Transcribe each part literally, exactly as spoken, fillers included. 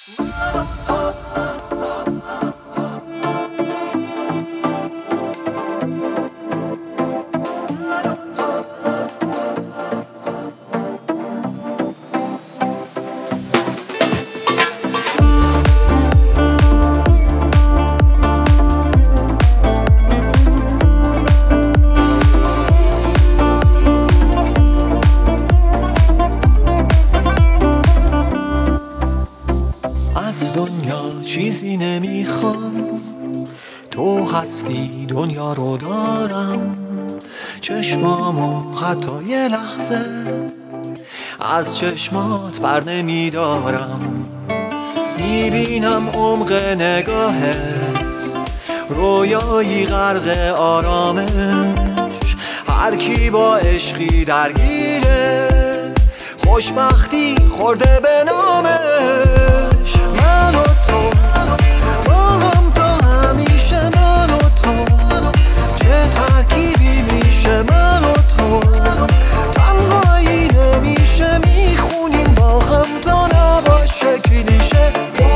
از دنیا چیزی نمیخوام، تو هستی دنیا رو دارم. چشمامو حتی یه لحظه از چشمات بر نمیدارم. میبینم عمق نگاهت، رویایی غرق آرامش. هر کی با عشقی درگیره، خوشبختی خورده به نامش. من و تو با هم تا همیشه، من و تو چه ترکیبی میشه. من و تو تنهایی نمیشه، میخونیم با هم تا نباشه کلیشه.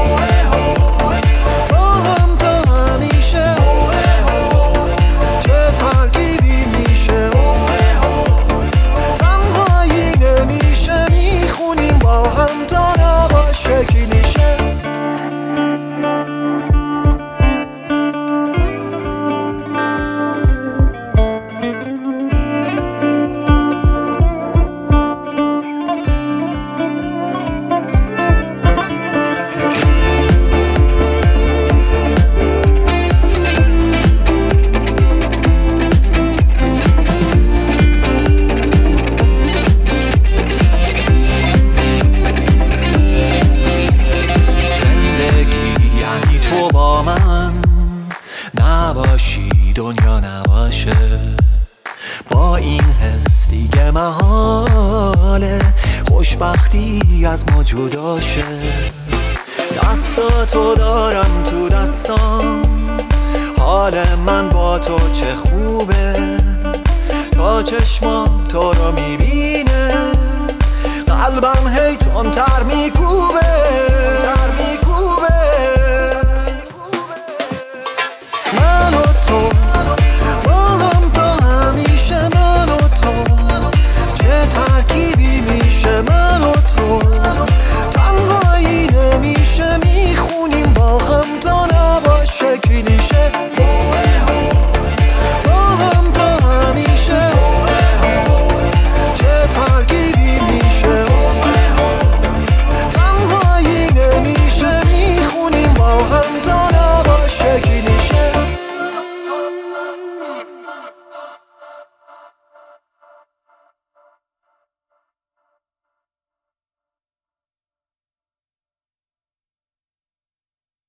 با هم تا همیشه، چه ترکیبی میشه. تنهایی نمیشه، میخونیم با هم تا نباشه کلیشه. نباشی دنیا نباشه، با این حس دیگه محاله خوشبختی از ما جدا شه. دستاتو دارم تو دستام، حال من با تو چه خوبه. تا چشمام تو رو میبینه، قلبم هی تندتر